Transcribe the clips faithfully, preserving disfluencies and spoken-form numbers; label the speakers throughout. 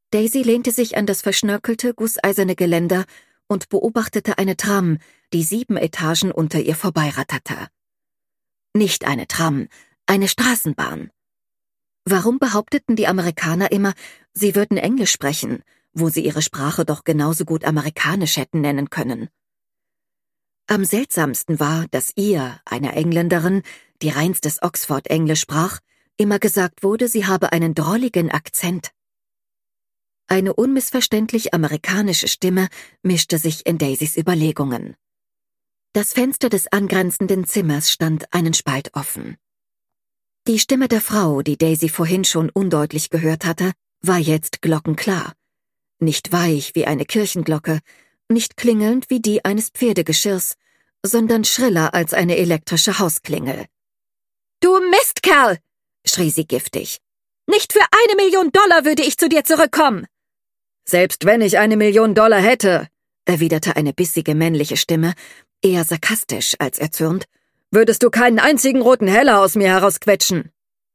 Speaker 1: Daisy lehnte sich an das verschnörkelte, gusseiserne Geländer und beobachtete eine Tram, die sieben Etagen unter ihr vorbeiratterte. Nicht eine Tram, eine Straßenbahn. Warum behaupteten die Amerikaner immer, sie würden Englisch sprechen, wo sie ihre Sprache doch genauso gut amerikanisch hätten nennen können? Am seltsamsten war, dass ihr, einer Engländerin, die reinstes Oxford-Englisch sprach, immer gesagt wurde, sie habe einen drolligen Akzent. Eine unmissverständlich amerikanische Stimme mischte sich in Daisys Überlegungen. Das Fenster des angrenzenden Zimmers stand einen Spalt offen. Die Stimme der Frau, die Daisy vorhin schon undeutlich gehört hatte, war jetzt glockenklar. Nicht weich wie eine Kirchenglocke, nicht klingelnd wie die eines Pferdegeschirrs, sondern schriller als eine elektrische Hausklingel. »Du Mistkerl«, schrie sie giftig. »Nicht für eine Million Dollar würde ich zu dir zurückkommen!« »Selbst wenn ich eine Million Dollar hätte«, erwiderte eine bissige männliche Stimme, eher sarkastisch als erzürnt, »würdest du keinen einzigen roten Heller aus mir herausquetschen.«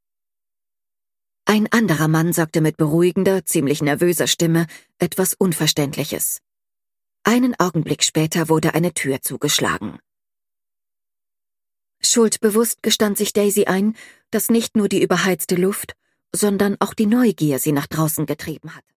Speaker 1: Ein anderer Mann sagte mit beruhigender, ziemlich nervöser Stimme etwas Unverständliches. Einen Augenblick später wurde eine Tür zugeschlagen. Schuldbewusst gestand sich Daisy ein, dass nicht nur die überheizte Luft, sondern auch die Neugier sie nach draußen getrieben hatte.